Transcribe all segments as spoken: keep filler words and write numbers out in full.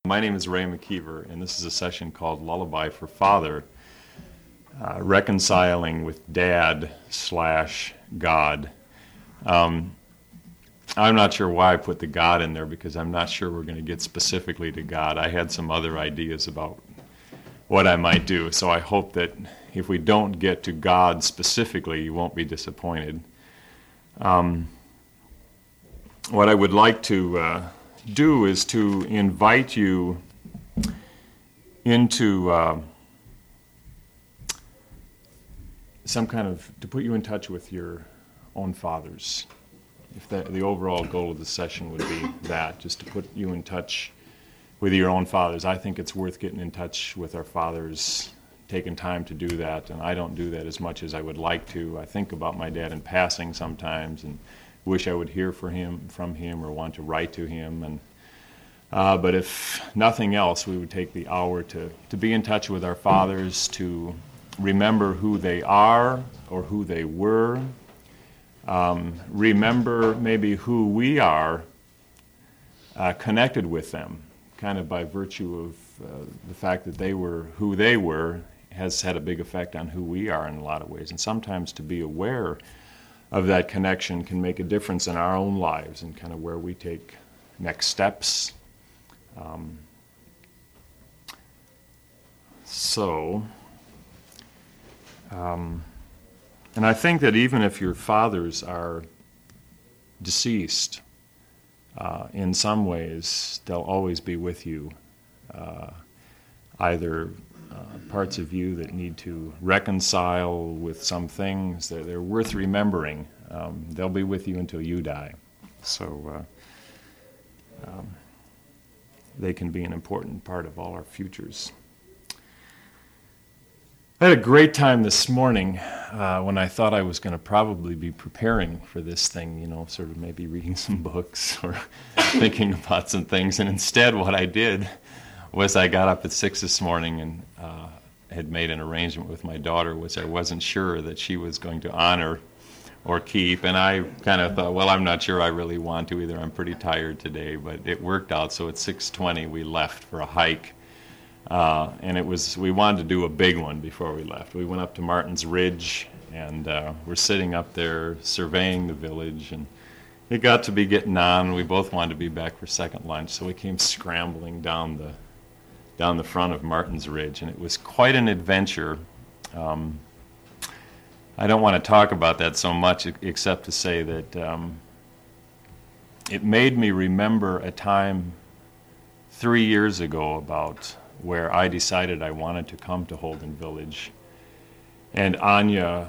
My name is Ray McKeever, and this is a session called Lullaby for Father, uh, reconciling with Dad slash God. Um, I'm not sure why I put the God in there, because I'm not sure we're going to get specifically to God. I had some other ideas about what I might do, so I hope that if we don't get to God specifically, you won't be disappointed. Um, what I would like to uh, do is to invite you into uh, some kind of, to put you in touch with your own fathers. If the, the overall goal of the session would be that, just to put you in touch with your own fathers. I think it's worth getting in touch with our fathers, taking time to do that, and I don't do that as much as I would like to. I think about my dad in passing sometimes and wish I would hear for him, from him or want to write to him. And uh, but if nothing else, we would take the hour to, to be in touch with our fathers, to remember who they are or who they were, um, remember maybe who we are uh, connected with them, kind of by virtue of uh, the fact that they were who they were has had a big effect on who we are in a lot of ways. And sometimes to be aware of that connection can make a difference in our own lives and kind of where we take next steps. Um, so, um, and I think that even if your fathers are deceased, uh, in some ways they'll always be with you, uh, either Uh, parts of you that need to reconcile with some things that they're worth remembering. Um, they'll be with you until you die. So uh, um, they can be an important part of all our futures. I had a great time this morning uh, when I thought I was going to probably be preparing for this thing, you know, sort of maybe reading some books or thinking about some things. And instead what I did was I got up at six this morning and uh, had made an arrangement with my daughter, which I wasn't sure that she was going to honor or keep. And I kind of thought, well, I'm not sure I really want to either. I'm pretty tired today, but it worked out. So at six twenty, we left for a hike. Uh, and it was, we wanted to do a big one before we left. We went up to Martin's Ridge, and uh, we're sitting up there surveying the village, and it got to be getting on. We both wanted to be back for second lunch, so we came scrambling down the down the front of Martin's Ridge, and it was quite an adventure. Um, I don't want to talk about that so much except to say that um, it made me remember a time three years ago about where I decided I wanted to come to Holden Village. And Anya,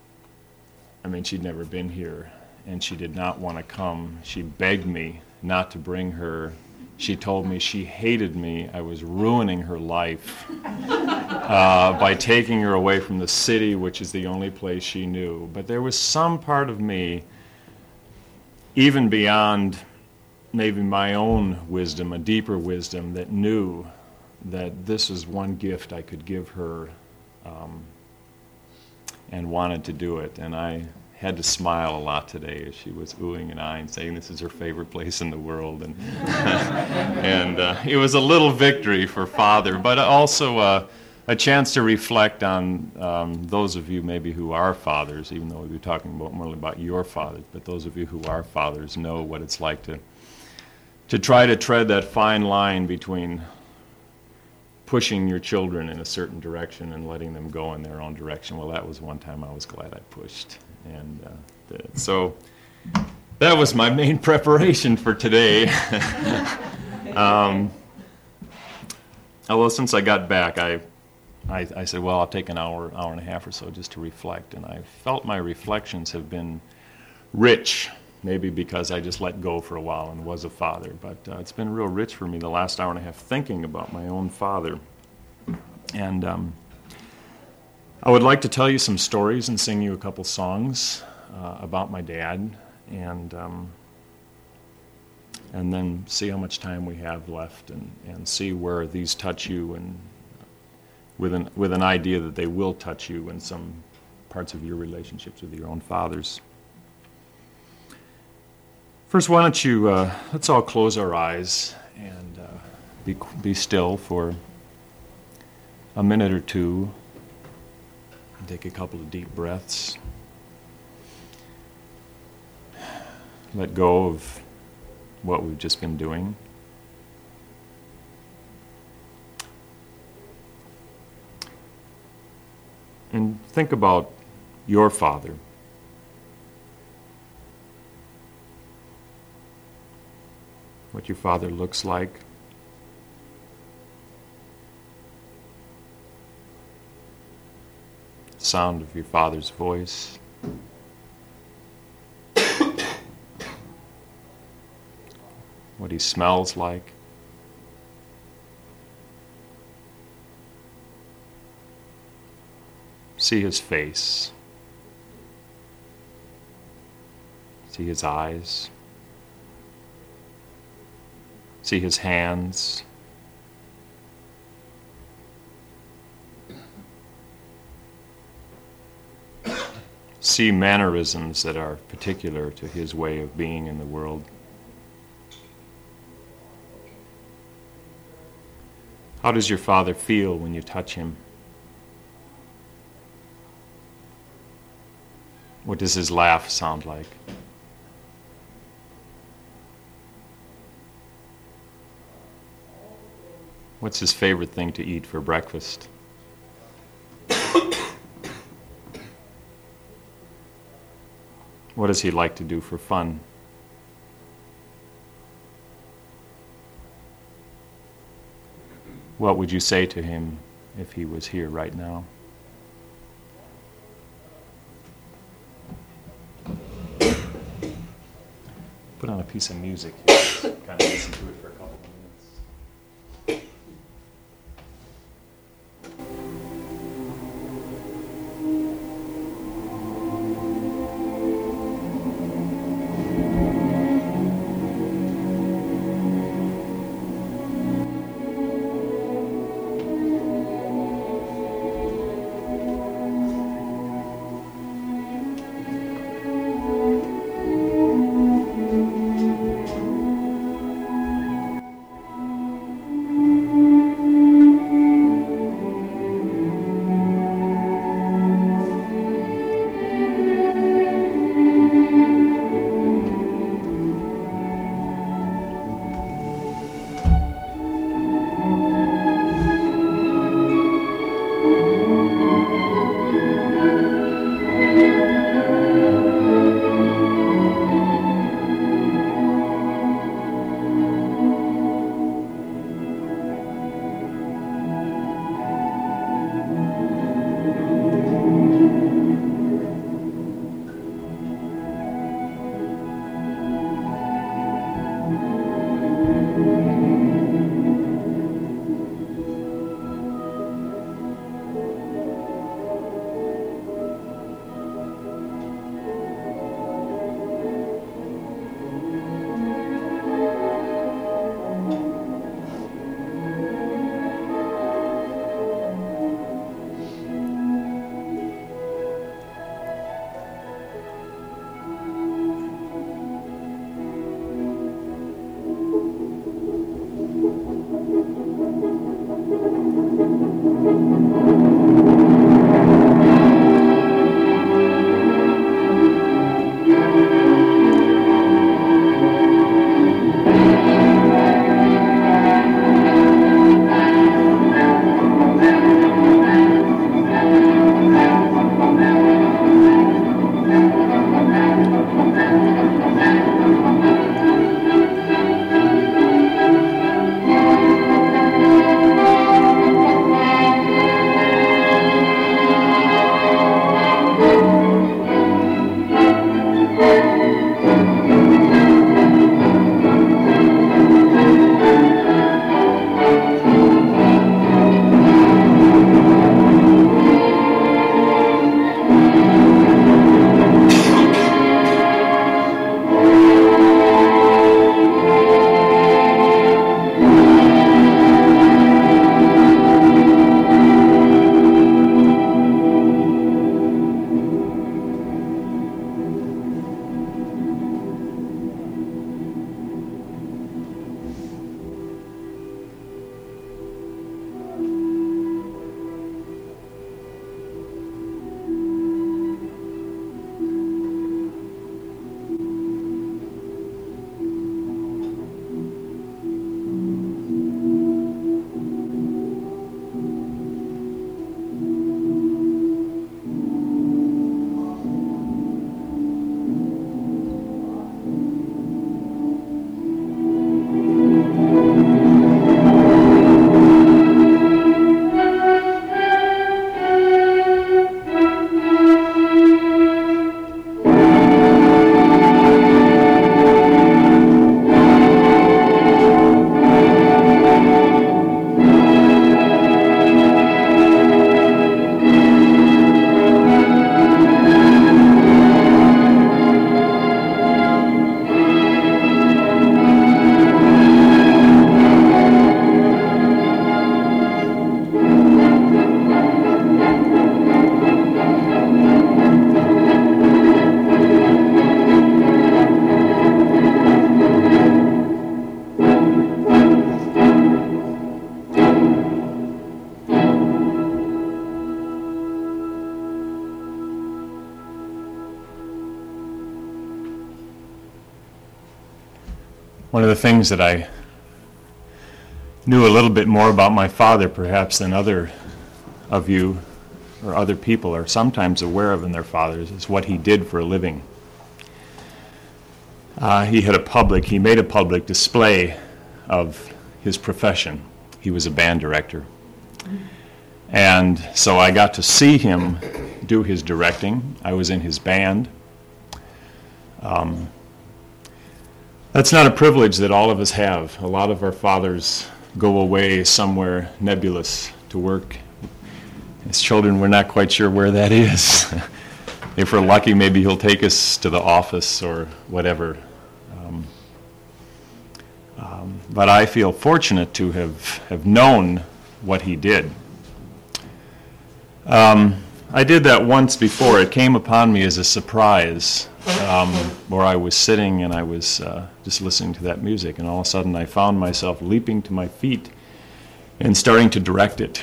I mean, she'd never been here, and she did not want to come. She begged me not to bring her. She told me she hated me. I was ruining her life uh, by taking her away from the city, which is the only place she knew. But there was some part of me, even beyond maybe my own wisdom, a deeper wisdom, that knew that this is one gift I could give her, um, and wanted to do it. And I had to smile a lot today as she was oohing and eyeing, saying this is her favorite place in the world. And and uh, it was a little victory for Father, but also uh, a chance to reflect on um, those of you maybe who are fathers, even though we'll be talking about more about your fathers, but those of you who are fathers know what it's like to to try to tread that fine line between pushing your children in a certain direction and letting them go in their own direction. Well, that was one time I was glad I pushed. And uh, did it. So that was my main preparation for today. um, although since I got back, I, I I said, well, I'll take an hour, hour and a half or so just to reflect. And I felt my reflections have been rich, maybe because I just let go for a while and was a father. But uh, it's been real rich for me the last hour and a half thinking about my own father. And um, I would like to tell you some stories and sing you a couple songs uh, about my dad, and um, and then see how much time we have left, and, and see where these touch you, and with an with an idea that they will touch you in some parts of your relationships with your own fathers. First, why don't you, uh, let's all close our eyes and uh, be, be still for a minute or two. Take a couple of deep breaths. Let go of what we've just been doing. And think about your father. What your father looks like. Sound of your father's voice. What he smells like. See his face. See his eyes. See his hands. See mannerisms that are particular to his way of being in the world. How does your father feel when you touch him? What does his laugh sound like? What's his favorite thing to eat for breakfast? What does he like to do for fun? What would you say to him if he was here right now? Put on a piece of music here. Kind of listen to it for a couple of minutes. of the things that I knew a little bit more about my father perhaps than other of you or other people are sometimes aware of in their fathers is what he did for a living. Uh, he had a public, he made a public display of his profession. He was a band director. And so I got to see him do his directing. I was in his band. Um, that's not a privilege that all of us have. A lot of our fathers go away somewhere nebulous to work. As children, we're not quite sure where that is. If we're lucky, maybe he'll take us to the office or whatever. Um, um, but I feel fortunate to have, have known what he did. Um, I did that once before. It came upon me as a surprise, um, where I was sitting and I was uh, just listening to that music, and all of a sudden I found myself leaping to my feet and starting to direct it.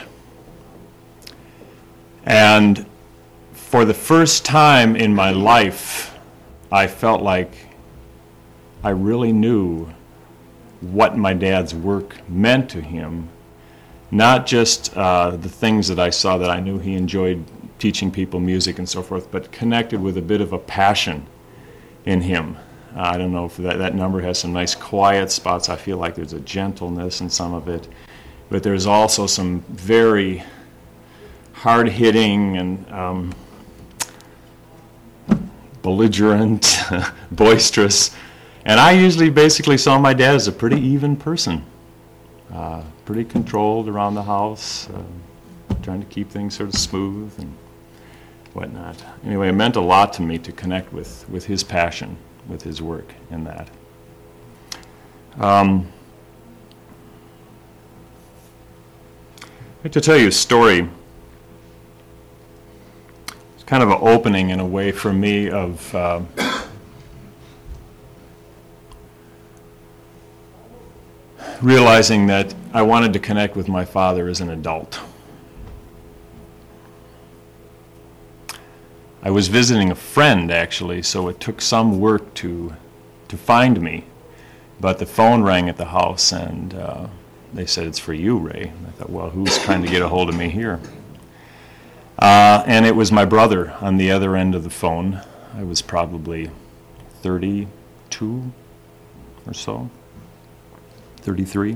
And for the first time in my life, I felt like I really knew what my dad's work meant to him. Not just uh, the things that I saw that I knew he enjoyed teaching people music and so forth, but connected with a bit of a passion in him. Uh, I don't know if that, that number has some nice quiet spots. I feel like there's a gentleness in some of it. But there's also some very hard-hitting and um, belligerent, boisterous. And I usually basically saw my dad as a pretty even person. Uh, pretty controlled around the house, uh, trying to keep things sort of smooth and whatnot. Anyway, it meant a lot to me to connect with, with his passion, with his work in that. Um, I'd like to tell you a story. It's kind of an opening in a way for me of uh, realizing that I wanted to connect with my father as an adult. I was visiting a friend, actually, so it took some work to to find me. But the phone rang at the house, and uh, they said, "It's for you, Ray." And I thought, well, who's trying to get a hold of me here? Uh, and it was my brother on the other end of the phone. I was probably thirty-two or so. thirty-three.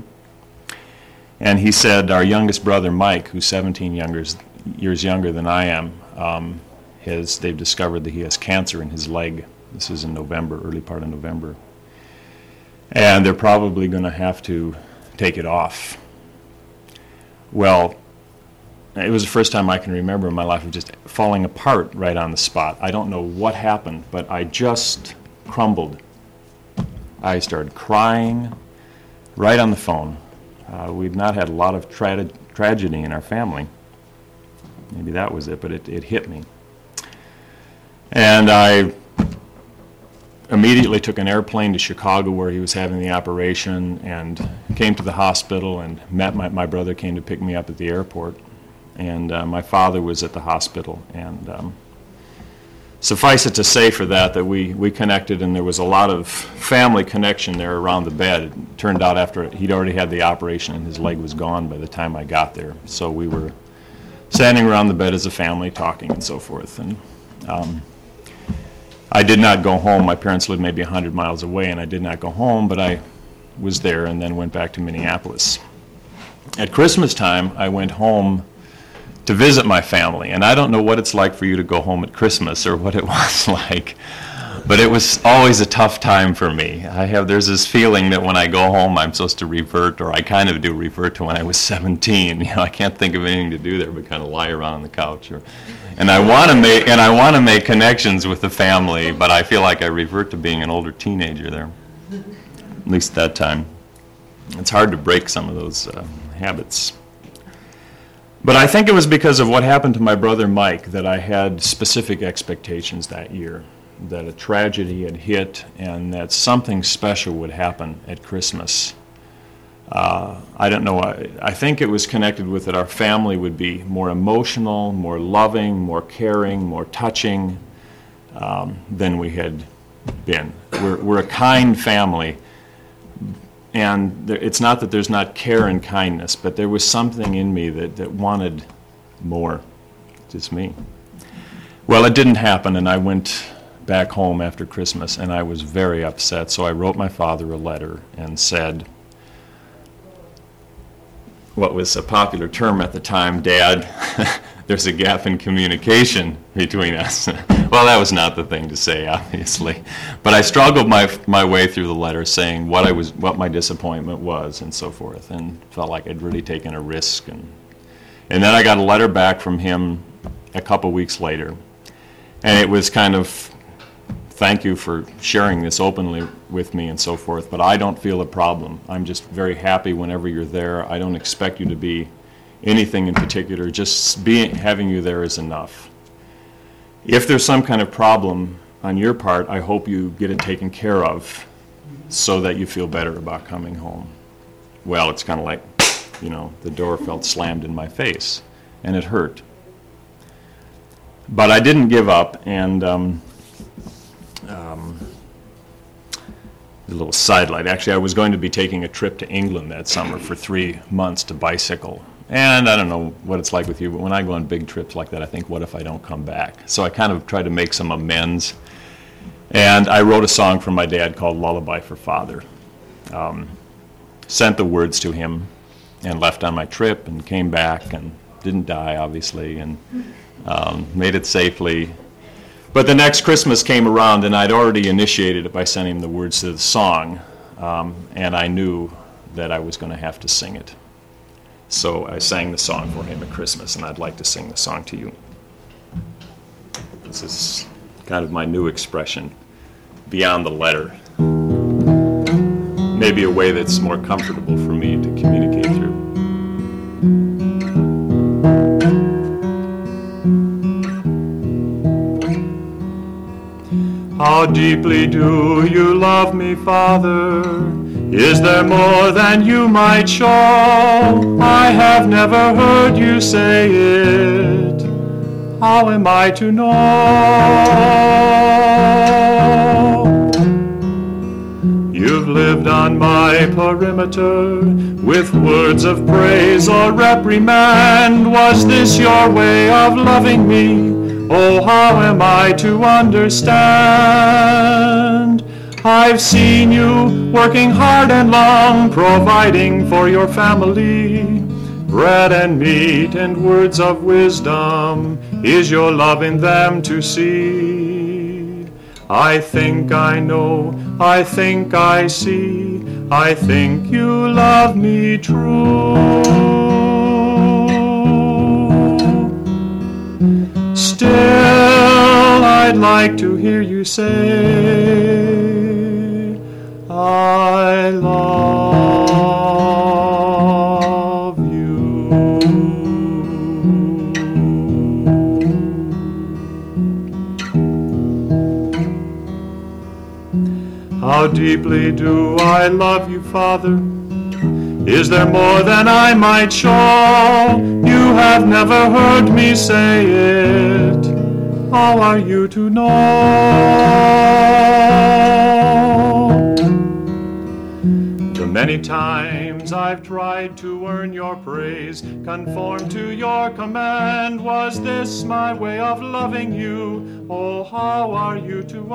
And he said, our youngest brother, Mike, who's seventeen younger, years younger than I am, um, has, they've discovered that he has cancer in his leg. This is in November, early part of November. And they're probably going to have to take it off. Well, it was the first time I can remember in my life of just falling apart right on the spot. I don't know what happened, but I just crumbled. I started crying right on the phone. Uh, we've not had a lot of tra- tragedy in our family. Maybe that was it, but it, it hit me. And I immediately took an airplane to Chicago where he was having the operation and came to the hospital and met my, my brother came to pick me up at the airport. And uh, my father was at the hospital. And um, suffice it to say for that, that we, we connected, and there was a lot of family connection there around the bed. It turned out after he'd already had the operation and his leg was gone by the time I got there. So we were standing around the bed as a family talking and so forth. And um, I did not go home. My parents lived maybe one hundred miles away, and I did not go home, but I was there and then went back to Minneapolis. At Christmas time, I went home to visit my family, and I don't know what it's like for you to go home at Christmas or what it was like, but it was always a tough time for me. I have there's this feeling that when I go home I'm supposed to revert, or I kind of do revert to when I was seventeen. You know, I can't think of anything to do there but kind of lie around on the couch, or, and I want to make and I want to make connections with the family, but I feel like I revert to being an older teenager there, at least that time. It's hard to break some of those uh, habits. But I think it was because of what happened to my brother Mike that I had specific expectations that year, that a tragedy had hit and that something special would happen at Christmas. Uh, I don't know, I, I think it was connected with that our family would be more emotional, more loving, more caring, more touching um, than we had been. We're, we're a kind family, and there, it's not that there's not care and kindness, but there was something in me that, that wanted more. Just me. Well, it didn't happen, and I went back home after Christmas, and I was very upset. So I wrote my father a letter and said, what was a popular term at the time, Dad, there's a gap in communication between us. Well, that was not the thing to say, obviously. But I struggled my my way through the letter, saying what I was, what my disappointment was, and so forth, and felt like I'd really taken a risk. And and then I got a letter back from him a couple weeks later, and it was kind of, thank you for sharing this openly with me and so forth, but I don't feel a problem. I'm just very happy whenever you're there. I don't expect you to be anything in particular. Just being, having you there is enough. If there's some kind of problem on your part, I hope you get it taken care of so that you feel better about coming home. Well, it's kind of like, you know, the door felt slammed in my face, and it hurt. But I didn't give up, and um, um, a little sidelight. Actually, I was going to be taking a trip to England that summer for three months to bicycle. And I don't know what it's like with you, but when I go on big trips like that, I think, what if I don't come back? So I kind of tried to make some amends. And I wrote a song for my dad called Lullaby for Father. Um, sent the words to him and left on my trip and came back and didn't die, obviously, and um, made it safely. But the next Christmas came around, and I'd already initiated it by sending him the words to the song, um, and I knew that I was going to have to sing it. So I sang the song for him at Christmas, and I'd like to sing the song to you. This is kind of my new expression, beyond the letter. Maybe a way that's more comfortable for me to communicate through. How deeply do you love me, Father? Is there more than you might show? I have never heard you say it. How am I to know? You've lived on my perimeter with words of praise or reprimand. Was this your way of loving me? Oh, how am I to understand? I've seen you working hard and long, providing for your family. Bread and meat and words of wisdom, is your love in them to see? I think I know, I think I see, I think you love me true. Still, I'd like to hear you say, I love you. How deeply do I love you, Father? Is there more than I might show? You have never heard me say it. How are you to know? The many times I've tried to earn your praise, conform to your command. Was this my way of loving you? Oh, how are you to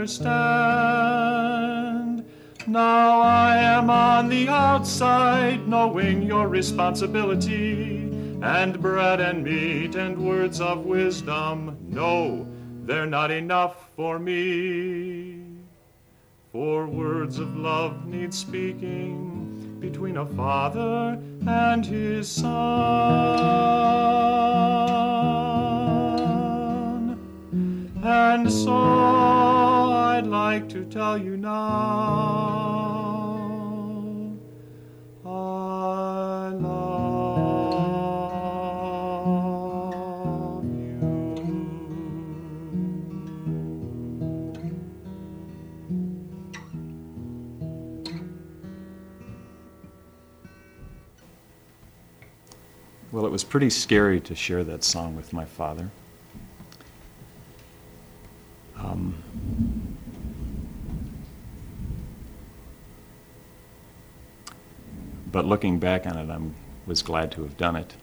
understand? Now I am on the outside, knowing your responsibility, and bread and meat and words of wisdom, no, they're not enough for me. For words of love need speaking between a father and his son. And so I'd like to tell you now, I love you. Well, it was pretty scary to share that song with my father. Um, but looking back on it, I was glad to have done it.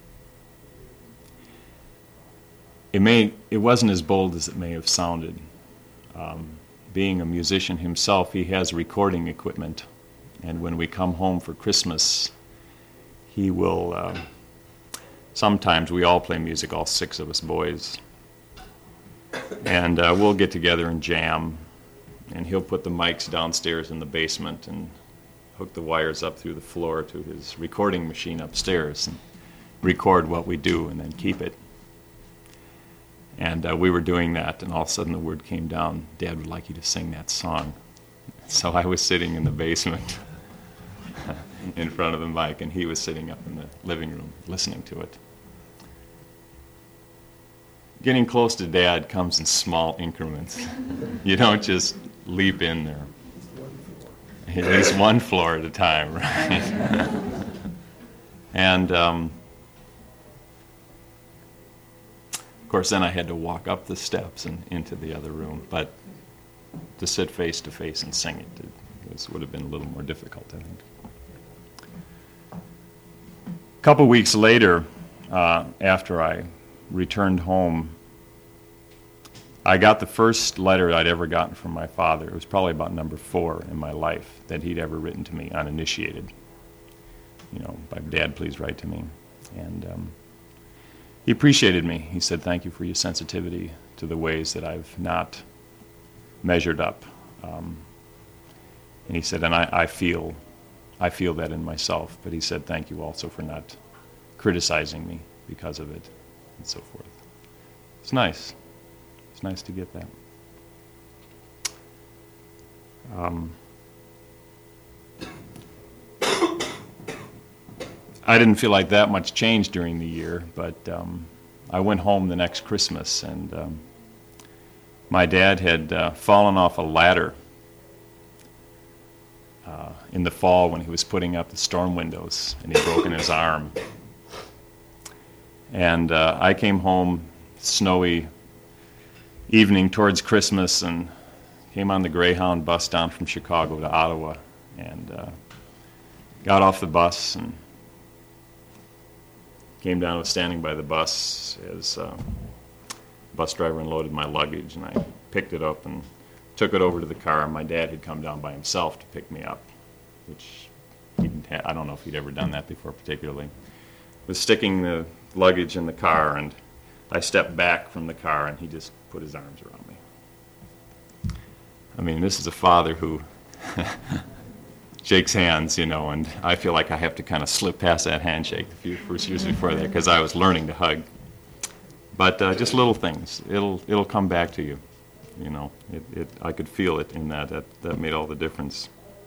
It may, it wasn't as bold as it may have sounded. Um, being a musician himself, he has recording equipment, and when we come home for Christmas, he will, uh, sometimes we all play music, all six of us boys, and uh, we'll get together and jam, and he'll put the mics downstairs in the basement and hook the wires up through the floor to his recording machine upstairs and record what we do and then keep it. And uh, we were doing that, and all of a sudden the word came down, Dad would like you to sing that song. So I was sitting in the basement in front of the mic, and he was sitting up in the living room listening to it. Getting close to Dad comes in small increments. You don't just leap in there. At least one floor at a time, right? And um, of course, then I had to walk up the steps and into the other room. But to sit face to face and sing it, it was, would have been a little more difficult, I think. A couple weeks later, uh, after I returned home, I got the first letter I'd ever gotten from my father. It was probably about number four in my life that he'd ever written to me, uninitiated. You know, by Dad, please write to me. And um, he appreciated me. He said, thank you for your sensitivity to the ways that I've not measured up. Um, and he said, and I, I feel, I feel that in myself. But he said, thank you also for not criticizing me because of it, and so forth. It's nice. It's nice to get that. Um, I didn't feel like that much changed during the year, but um, I went home the next Christmas, and um, my dad had uh, fallen off a ladder uh, in the fall when he was putting up the storm windows, and he'd broken his arm. And uh, I came home snowy evening towards Christmas and came on the Greyhound bus down from Chicago to Ottawa, and uh, got off the bus and came down, was standing by the bus as uh, the bus driver unloaded my luggage, and I picked it up and took it over to the car. My dad had come down by himself to pick me up, which he didn't ha- I don't know if he'd ever done that before particularly. Was sticking the luggage in the car, and I stepped back from the car, and he just put his arms around me. I mean, this is a father who shakes hands, you know, and I feel like I have to kind of slip past that handshake a few first years before that because I was learning to hug. But uh, just little things. It'll it'll come back to you, you know. It, it I could feel it in that. That that made all the difference.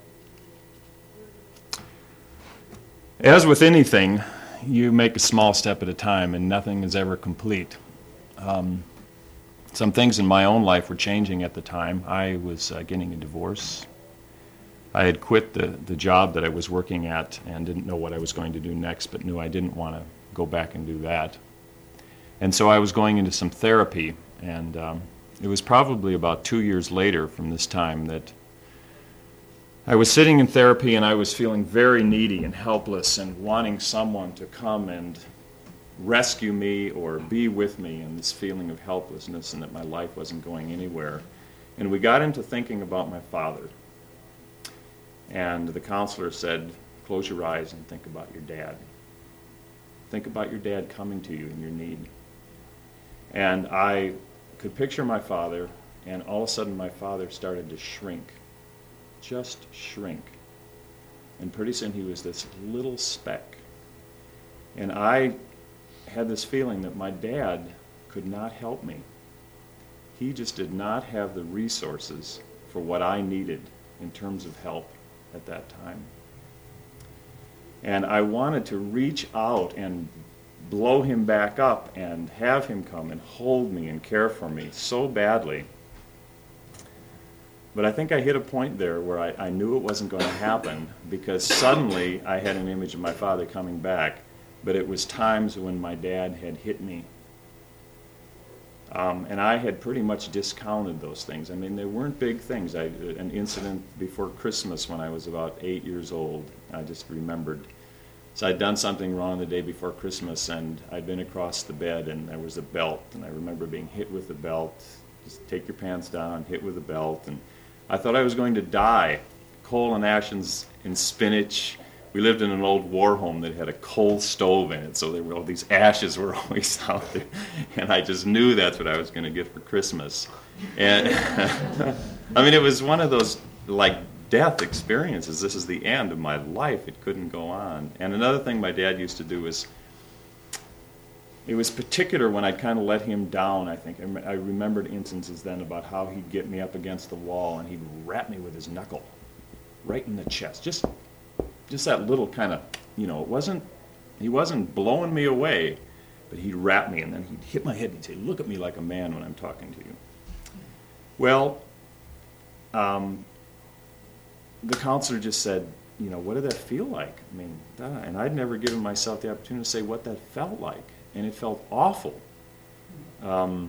As with anything, you make a small step at a time, and nothing is ever complete. Um, some things in my own life were changing at the time. I was uh, getting a divorce. I had quit the, the job that I was working at and didn't know what I was going to do next, but knew I didn't want to go back and do that. And so I was going into some therapy, and um, it was probably about two years later from this time that I was sitting in therapy, and I was feeling very needy and helpless and wanting someone to come and rescue me or be with me in this feeling of helplessness and that my life wasn't going anywhere. And we got into thinking about my father. And the counselor said, close your eyes and think about your dad. Think about your dad coming to you in your need. And I could picture my father, and all of a sudden my father started to shrink. Just shrink. And pretty soon he was this little speck. And I had this feeling that my dad could not help me. He just did not have the resources for what I needed in terms of help at that time. And I wanted to reach out and blow him back up and have him come and hold me and care for me so badly. But I think I hit a point there where I, I knew it wasn't going to happen, because suddenly I had an image of my father coming back, but it was times when my dad had hit me Um, and I had pretty much discounted those things. I mean, they weren't big things. I, an incident before Christmas when I was about eight years old, I just remembered. So I'd done something wrong the day before Christmas, and I'd been across the bed, and there was a belt, and I remember being hit with the belt. Just take your pants down, hit with the belt, and I thought I was going to die. Coal and ashes and spinach. We lived in an old war home that had a coal stove in it, so there were all these ashes were always out there, and I just knew that's what I was going to get for Christmas. And I mean, it was one of those like death experiences. This is the end of my life. It couldn't go on. And another thing my dad used to do was, it was particular when I'd kind of let him down, I think. I remembered instances then about how he'd get me up against the wall and he'd rap me with his knuckle right in the chest. Just just that little kind of, you know, it wasn't, he wasn't blowing me away, but he'd rap me and then he'd hit my head and he'd say, look at me like a man when I'm talking to you. Well, um, the counselor just said, you know, what did that feel like? I mean, uh, and I'd never given myself the opportunity to say what that felt like. And it felt awful. Um,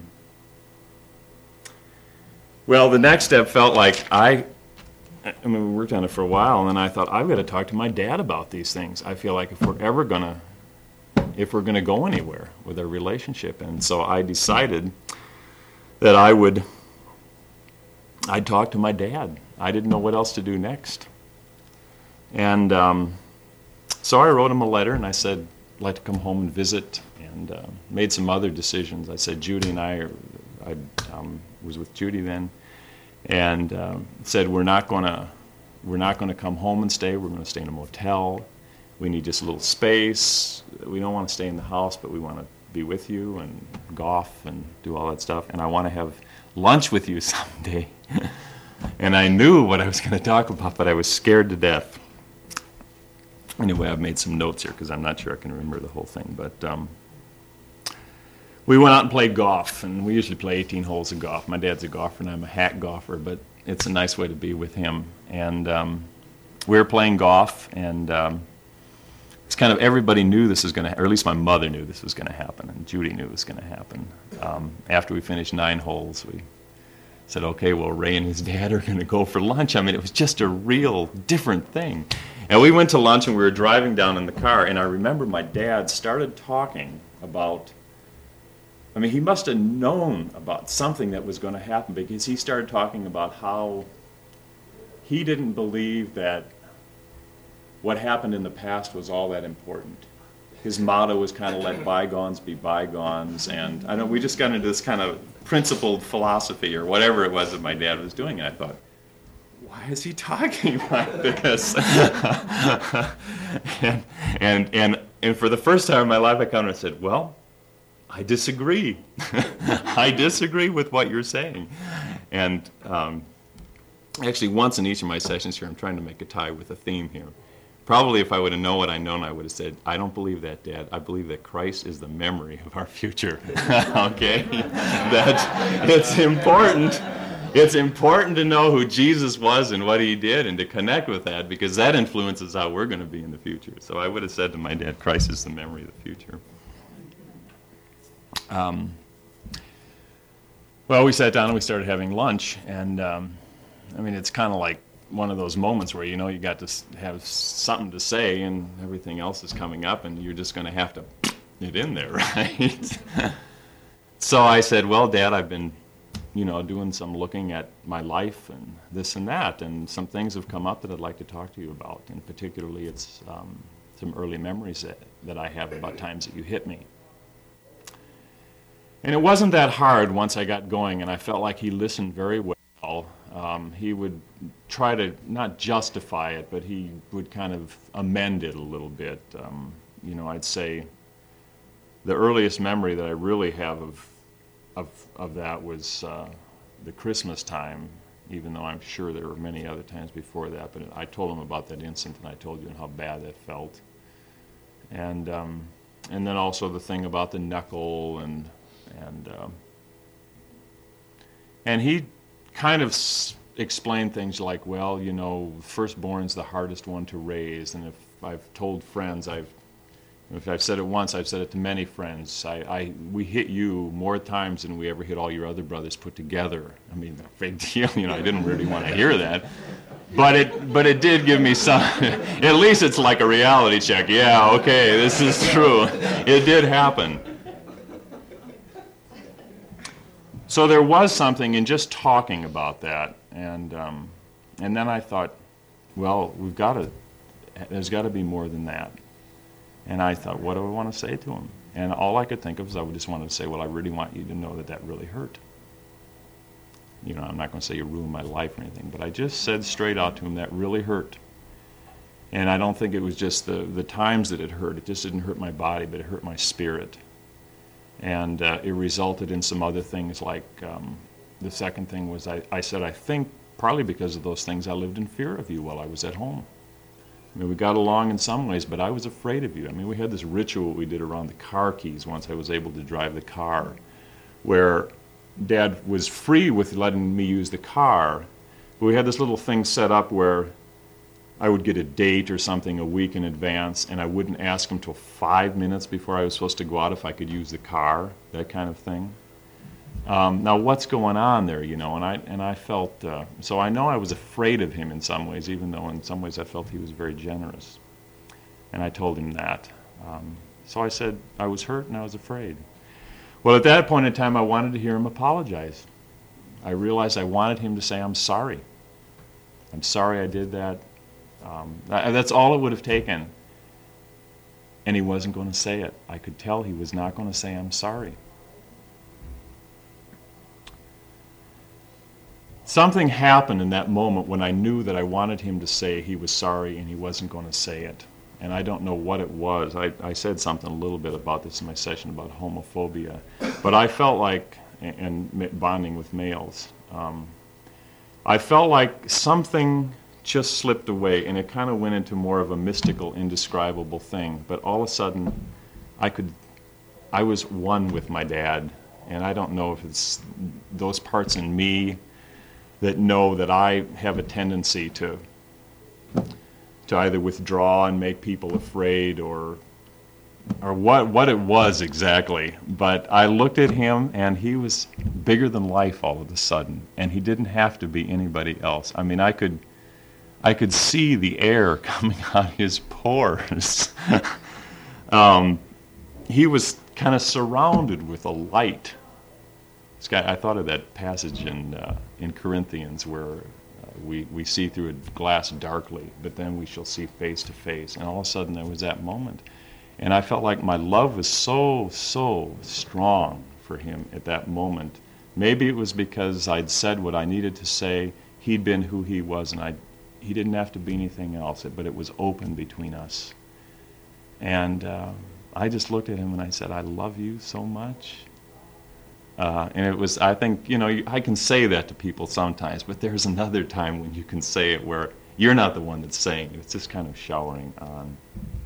well, the next step felt like I, I mean, we worked on it for a while, and then I thought, I've got to talk to my dad about these things. I feel like if we're ever going to, if we're going to go anywhere with our relationship. And so I decided that I would, I'd talk to my dad. I didn't know what else to do next. And um, so I wrote him a letter, and I said, I'd like to come home and visit, and uh, made some other decisions. I said, Judy and I, are, I um, was with Judy then, and um, said, we're not going to we're not going to come home and stay. We're going to stay in a motel. We need just a little space. We don't want to stay in the house, but we want to be with you and golf and do all that stuff. And I want to have lunch with you someday. And I knew what I was going to talk about, but I was scared to death. Anyway, I've made some notes here because I'm not sure I can remember the whole thing. But um, we went out and played golf, and we usually play eighteen holes of golf. My dad's a golfer, and I'm a hack golfer, but it's a nice way to be with him. And um, we were playing golf, and um, it's kind of everybody knew this was going to, or at least my mother knew this was going to happen, and Judy knew it was going to happen. Um, after we finished nine holes, we said, okay, well, Ray and his dad are going to go for lunch. I mean, it was just a real different thing. And we went to lunch, and we were driving down in the car, and I remember my dad started talking about, I mean, he must have known about something that was going to happen, because he started talking about how he didn't believe that what happened in the past was all that important. His motto was kind of let bygones be bygones, and I know we just got into this kind of principled philosophy or whatever it was that my dad was doing, and I thought, why is he talking like this? and, and and and for the first time in my life, I kind of said, well, I disagree. I disagree with what you're saying. And um, actually, once in each of my sessions here, I'm trying to make a tie with a theme here. Probably if I would have known what I known, I would have said, I don't believe that, Dad. I believe that Christ is the memory of our future. Okay? That it's important. It's important to know who Jesus was and what he did and to connect with that, because that influences how we're going to be in the future. So I would have said to my dad, Christ is the memory of the future. Um, well, we sat down and we started having lunch, and um, I mean, it's kind of like one of those moments where, you know, you got to have something to say and everything else is coming up, and you're just going to have to get in there, right? So I said, well, Dad, I've been, you know, doing some looking at my life and this and that, and some things have come up that I'd like to talk to you about, and particularly it's um, some early memories that, that I have about times that you hit me. And it wasn't that hard once I got going, and I felt like he listened very well. Um, he would try to not justify it, but he would kind of amend it a little bit. Um, you know, I'd say the earliest memory that I really have of of, of that was uh, the Christmas time, even though I'm sure there were many other times before that. But I told him about that incident, and I told you how bad that felt. And um, and then also the thing about the knuckle, and and um, and he kind of s- explained things like, well, you know, firstborn's the hardest one to raise, and if I've told friends I've If I've said it once, I've said it to many friends. I, I, we hit you more times than we ever hit all your other brothers put together. I mean, big deal. You know, I didn't really want to hear that, but it, but it did give me some. At least it's like a reality check. Yeah, okay, this is true. It did happen. So there was something in just talking about that, and um, and then I thought, well, we've got to. There's got to be more than that. And I thought, what do I want to say to him? And all I could think of is I would just wanted to say, well, I really want you to know that that really hurt. You know, I'm not going to say you ruined my life or anything, but I just said straight out to him that really hurt. And I don't think it was just the, the times that it hurt. It just didn't hurt my body, but it hurt my spirit. And uh, it resulted in some other things, like um, the second thing was I, I said, I think partly because of those things I lived in fear of you while I was at home. I mean, we got along in some ways, but I was afraid of you. I mean, we had this ritual we did around the car keys once I was able to drive the car, where Dad was free with letting me use the car. But we had this little thing set up where I would get a date or something a week in advance, and I wouldn't ask him till five minutes before I was supposed to go out if I could use the car, that kind of thing. Um, now, what's going on there, you know? And I and I felt uh, so. I know I was afraid of him in some ways, even though in some ways I felt he was very generous. And I told him that. Um, so I said I was hurt and I was afraid. Well, at that point in time, I wanted to hear him apologize. I realized I wanted him to say, "I'm sorry. I'm sorry I did that." Um, that that's all it would have taken. And he wasn't going to say it. I could tell he was not going to say, "I'm sorry." Something happened in that moment when I knew that I wanted him to say he was sorry and he wasn't going to say it. And I don't know what it was. I, I said something a little bit about this in my session about homophobia. But I felt like, and, and bonding with males, um, I felt like something just slipped away and it kind of went into more of a mystical, indescribable thing. But all of a sudden, I could, I was one with my dad. And I don't know if it's those parts in me that know that I have a tendency to to either withdraw and make people afraid or or what what it was exactly. But I looked at him and he was bigger than life all of a sudden, and he didn't have to be anybody else. I mean, I could I could see the air coming out his pores. um, he was kind of surrounded with a light. I thought of that passage in uh, in Corinthians where uh, we, we see through a glass darkly, but then we shall see face to face. And all of a sudden there was that moment. And I felt like my love was so, so strong for him at that moment. Maybe it was because I'd said what I needed to say. He'd been who he was, and I, he didn't have to be anything else, but it was open between us. And uh, I just looked at him and I said, I love you so much. Uh, and it was, I think, you know, I can say that to people sometimes, but there's another time when you can say it where you're not the one that's saying it. It's just kind of showering on.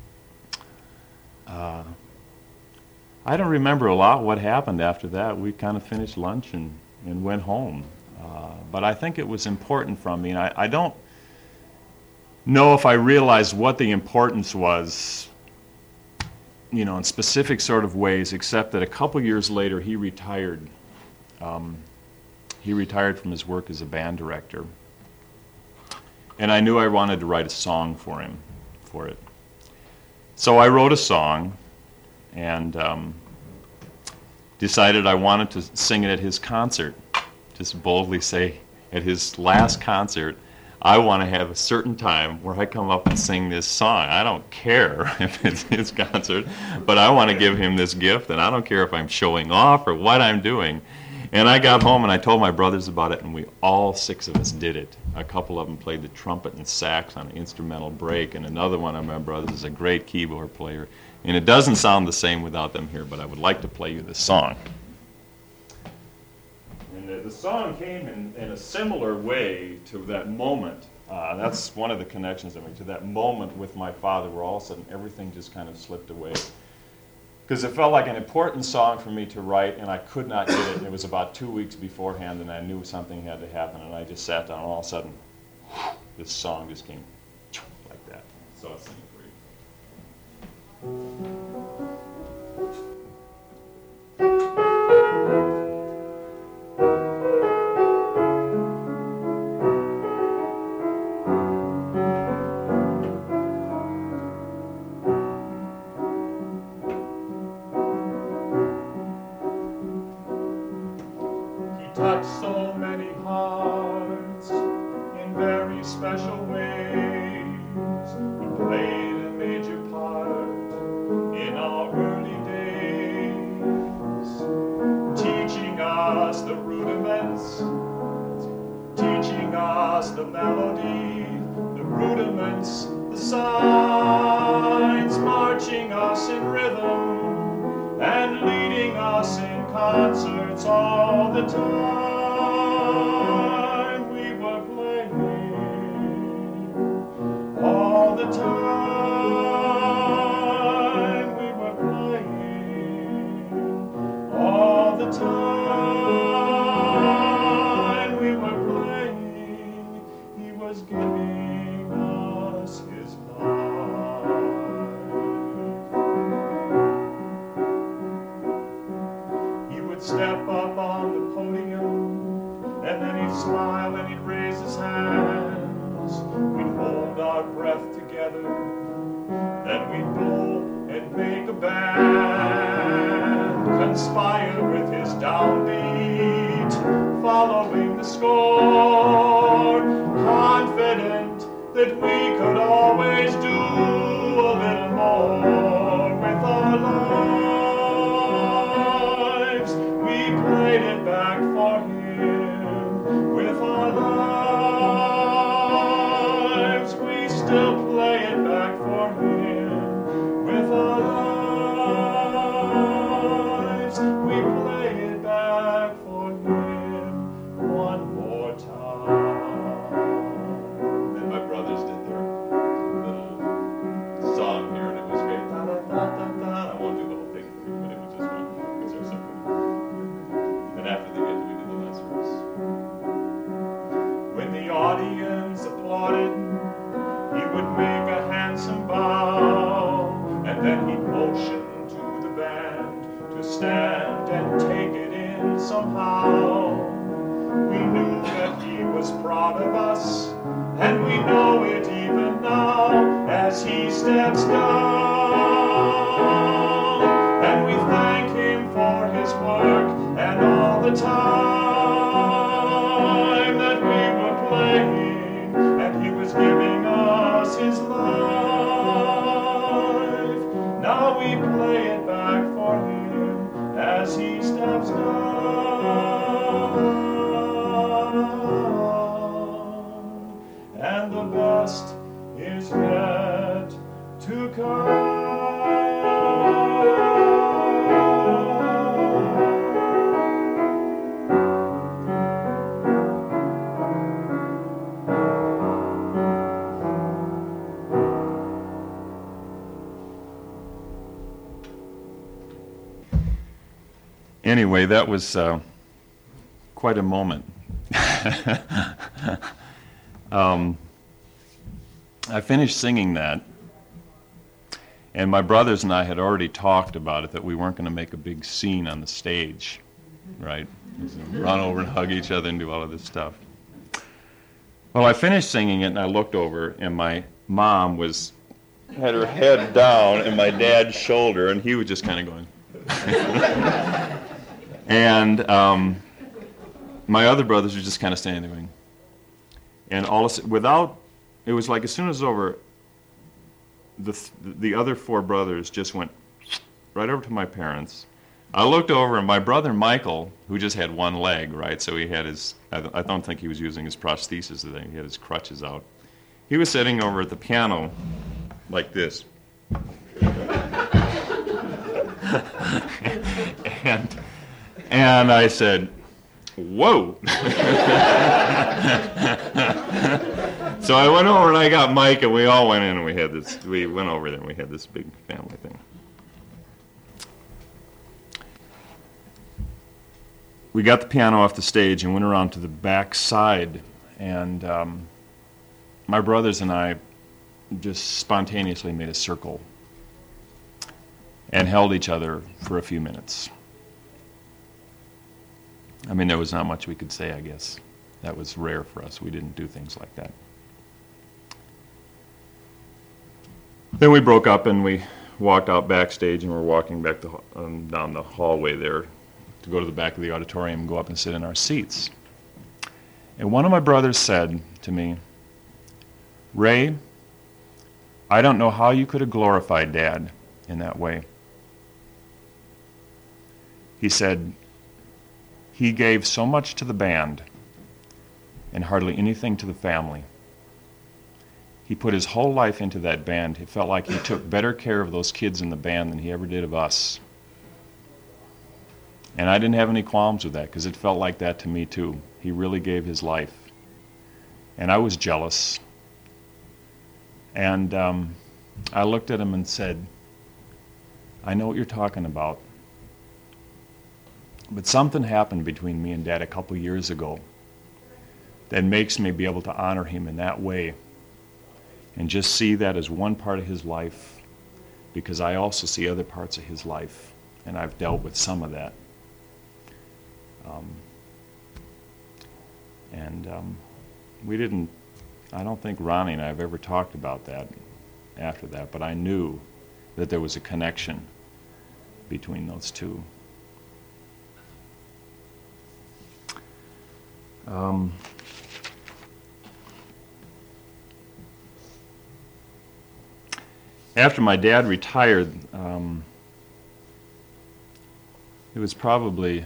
Uh, I don't remember a lot what happened after that. We kind of finished lunch and, and went home. Uh, but I think it was important from me. And I, I don't know if I realized what the importance was, you know, in specific sort of ways, except that a couple years later he retired. Um, he retired from his work as a band director. And I knew I wanted to write a song for him, for it. So I wrote a song and um, decided I wanted to sing it at his concert. Just boldly say, at his last concert, I want to have a certain time where I come up and sing this song. I don't care if it's his concert, but I want to give him this gift, and I don't care if I'm showing off or what I'm doing. And I got home and I told my brothers about it, and we all six of us did it. A couple of them played the trumpet and sax on an instrumental break, and another one of my brothers is a great keyboard player. And it doesn't sound the same without them here, but I would like to play you this song. And the, the song came in, in a similar way to that moment. Uh, that's one of the connections I made to that moment with my father, where all of a sudden everything just kind of slipped away. Because it felt like an important song for me to write, and I could not get it. It was about two weeks beforehand, and I knew something had to happen, and I just sat down, and all of a sudden, this song just came like that. So I'll sing it for you. the melody, the rudiments, the signs, marching us in rhythm and leading us in concerts all the time. We were playing all the time. We were playing all the time. We were playing. He was giving us his life. He would step up on the podium, and then he'd smile and he'd raise his hands. We'd hold our breath together, then we'd blow and make a band, conspire with his downbeat, following the score, confident that we could always do a little more with our lives. We played it back for him with our lives. We still play it back for him with our lives. We play it back for him one more time. Then my brothers did their little song here, and it was great. Da, da, da, da, da. I won't do the whole thing for you, but it was just one because they're so good. Then after they did, we did the last verse. When the audience applauded, he would make a handsome bow, and then he'd motion to the band to stand and take it in somehow. We knew that he was proud of us, and we know it even now as he steps down. And we thank him for his work and all the time that we were playing, and he was giving us his life. Now we play it back for him as he steps down. And the best is yet to come. Anyway, that was uh, quite a moment. um, I finished singing that, and my brothers and I had already talked about it, that we weren't going to make a big scene on the stage, right? Run over and hug each other and do all of this stuff. Well, I finished singing it, and I looked over, and my mom was had her head down in my dad's shoulder, and he was just kind of going. And um, my other brothers were just kind of standing there going, and all of, without, it was like as soon as it was over, the the other four brothers just went right over to my parents. I looked over, and my brother Michael, who just had one leg, right, so he had his, I, I don't think he was using his prosthesis, he had his crutches out. He was sitting over at the piano like this. and and I said, whoa. So I went over and I got Mike, and we all went in, and we had this, we went over there and we had this big family thing. We got the piano off the stage and went around to the back side, and um, my brothers and I just spontaneously made a circle and held each other for a few minutes. I mean, there was not much we could say, I guess. That was rare for us. We didn't do things like that. Then we broke up and we walked out backstage, and we're walking back the, um, down the hallway there to go to the back of the auditorium and go up and sit in our seats. And one of my brothers said to me, Ray, I don't know how you could have glorified Dad in that way. He said, he gave so much to the band, and hardly anything to the family. He put his whole life into that band. It felt like he took better care of those kids in the band than he ever did of us. And I didn't have any qualms with that because it felt like that to me too. He really gave his life. And I was jealous. And um, I looked at him and said, I know what you're talking about. But something happened between me and Dad a couple years ago that makes me be able to honor him in that way and just see that as one part of his life, because I also see other parts of his life, and I've dealt with some of that. Um, and um, we didn't, I don't think Ronnie and I have ever talked about that after that, but I knew that there was a connection between those two. Um, after my dad retired, um, it was probably,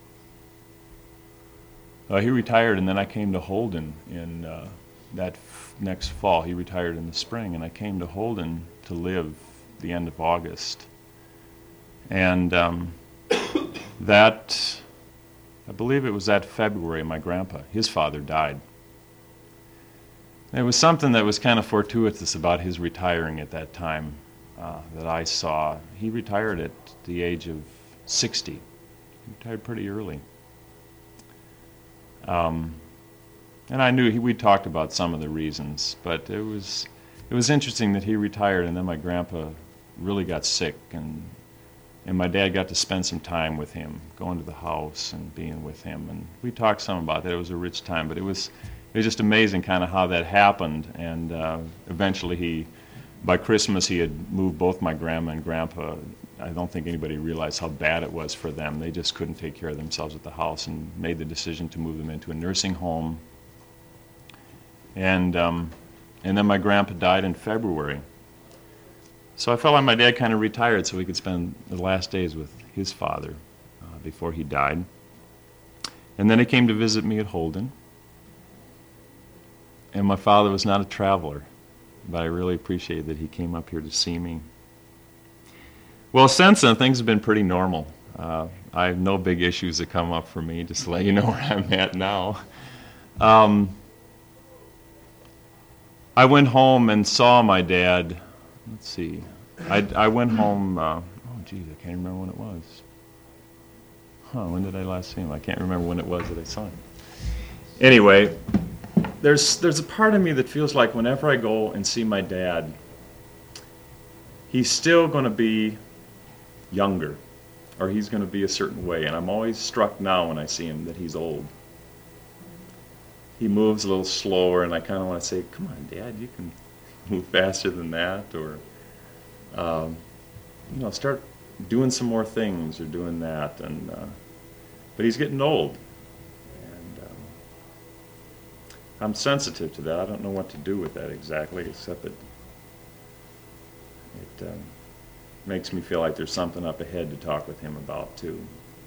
uh, he retired and then I came to Holden in uh, that f- next fall. He retired in the spring and I came to Holden to live the end of August. And um, that, I believe it was that February, my grandpa, his father died. There was something that was kind of fortuitous about his retiring at that time uh, that I saw. He retired at the age of sixty. He retired pretty early. Um, and I knew he, we talked about some of the reasons, but it was it was interesting that he retired and then my grandpa really got sick, and and my dad got to spend some time with him, going to the house and being with him. And we talked some about that. It was a rich time, but it was it was just amazing kind of how that happened. And uh, eventually he, by Christmas, he had moved both my grandma and grandpa. I don't think anybody realized how bad it was for them. They just couldn't take care of themselves at the house and made the decision to move them into a nursing home. And, um, and then my grandpa died in February. So I felt like my dad kind of retired so he could spend the last days with his father uh, before he died. And then he came to visit me at Holden. And my father was not a traveler, but I really appreciate that he came up here to see me. Well, since then, things have been pretty normal. Uh, I have no big issues that come up for me, just to let you know where I'm at now. Um, I went home and saw my dad. Let's see. I, I went home, uh, oh, geez, I can't remember when it was. Huh, when did I last see him? I can't remember when it was that I saw him. Anyway, there's there's a part of me that feels like whenever I go and see my dad, he's still going to be younger, or he's going to be a certain way. And I'm always struck now when I see him that he's old. He moves a little slower, and I kind of want to say, come on, Dad, you can move faster than that, or um, you know, start doing some more things or doing that. And uh, but he's getting old, and um, I'm sensitive to that. I don't know what to do with that exactly, except that it um, makes me feel like there's something up ahead to talk with him about too.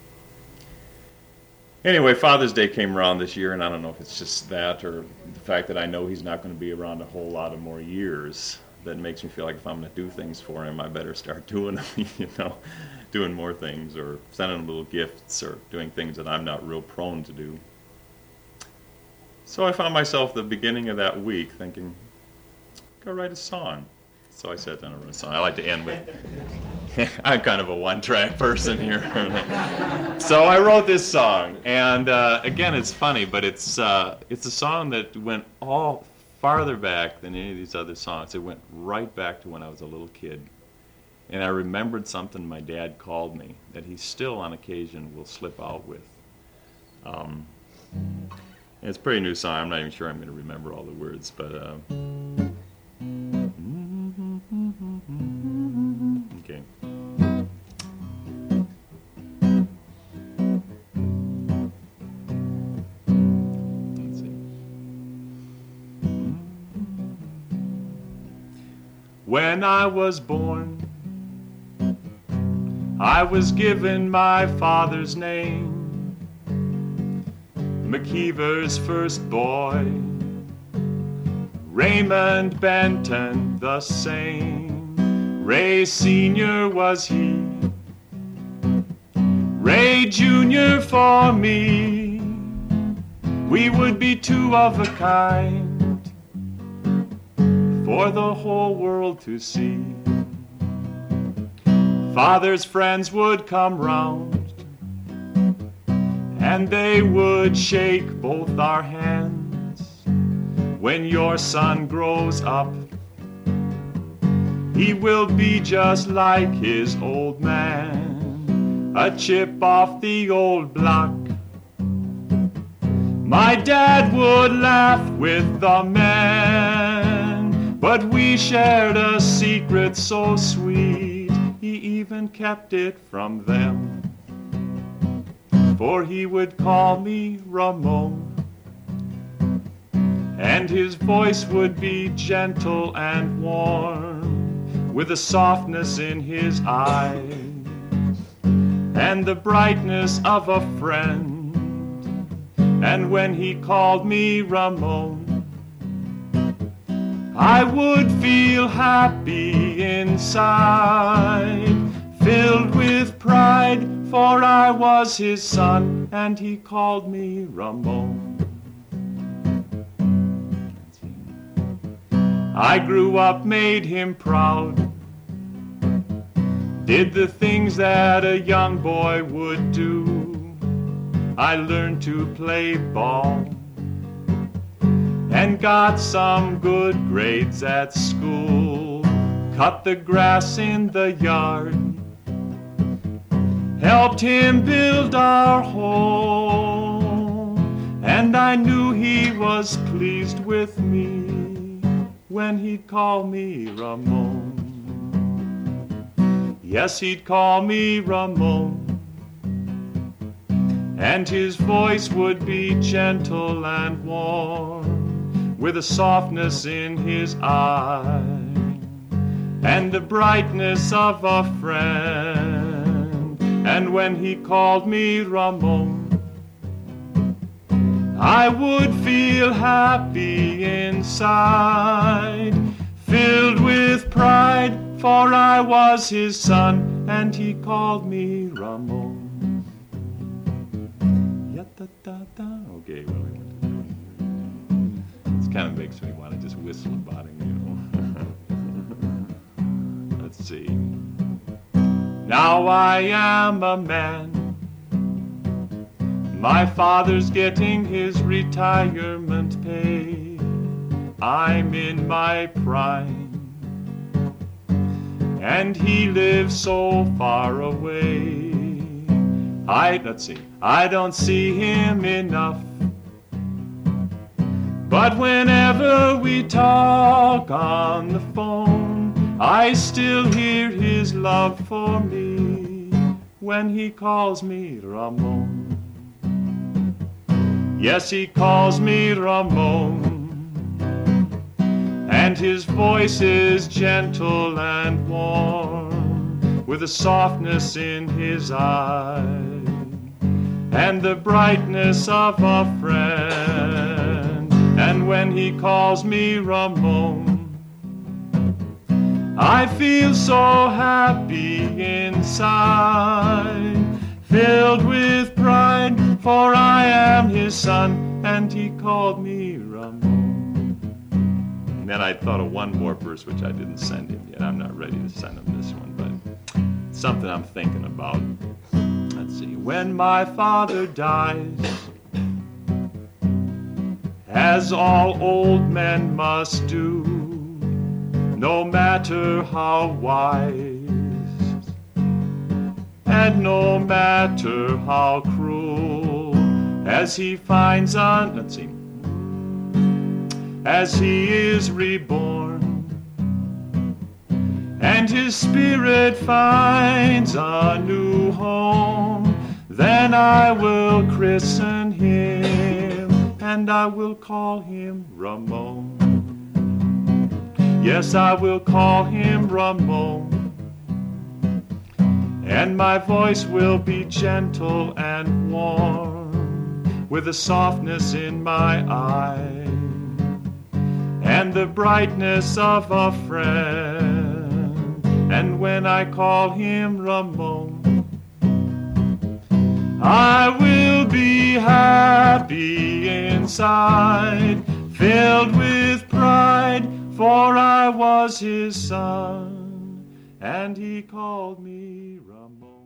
Anyway, Father's Day came around this year, and I don't know if it's just that or the fact that I know he's not going to be around a whole lot of more years that makes me feel like if I'm going to do things for him, I better start doing them, you know, doing more things or sending him little gifts or doing things that I'm not real prone to do. So I found myself at the beginning of that week thinking, go write a song. So I sat down and wrote a song. I like to end with, I'm kind of a one-track person here. So I wrote this song, and uh, again, it's funny, but it's uh, it's a song that went all farther back than any of these other songs. It went right back to when I was a little kid. And I remembered something my dad called me that he still on occasion will slip out with. Um, it's a pretty new song. I'm not even sure I'm going to remember all the words, but uh, okay. Let's see. When I was born, I was given my father's name. McKeever's first boy. Raymond Benton the same. Ray Senior was he. Ray Junior for me. We would be two of a kind for the whole world to see. Father's friends would come round and they would shake both our hands. When your son grows up, he will be just like his old man, a chip off the old block. My dad would laugh with the men, but we shared a secret so sweet, he even kept it from them. For he would call me Ramon, and his voice would be gentle and warm, with a softness in his eyes and the brightness of a friend. And when he called me Ramon, I would feel happy inside, filled with pride, for I was his son, and he called me Ramon. I grew up, made him proud, did the things that a young boy would do. I learned to play ball and got some good grades at school. Cut the grass in the yard, helped him build our home, and I knew he was pleased with me when he'd call me Ramon. Yes, he'd call me Ramon, and his voice would be gentle and warm, with a softness in his eye and the brightness of a friend. And when he called me Ramon, I would feel happy inside, filled with pride, for I was his son, and he called me Ramon. Okay, well, it kind of makes me want to just whistle about him, you know. Let's see. Now I am a man. My father's getting his retirement pay. I'm in my prime, and he lives so far away. I, let's see, I don't see him enough, but whenever we talk on the phone, I still hear his love for me when he calls me Ramon. Yes, he calls me Ramon, and his voice is gentle and warm, with a softness in his eye and the brightness of a friend. And when he calls me Ramon, I feel so happy inside, filled with pride, for I am his son, and he called me Ramon. And then I thought of one more verse which I didn't send him yet. I'm not ready to send him this one, but it's something I'm thinking about. Let's see. When my father dies, as all old men must do, no matter how wise, and no matter how cruel, as he finds on, let's see, as he is reborn, and his spirit finds a new home, then I will christen him, and I will call him Ramon. Yes, I will call him Ramon, and my voice will be gentle and warm, with a softness in my eye and the brightness of a friend. And when I call him Ramon, I will be happy inside, filled with pride, for I was his son, and he called me Ramon.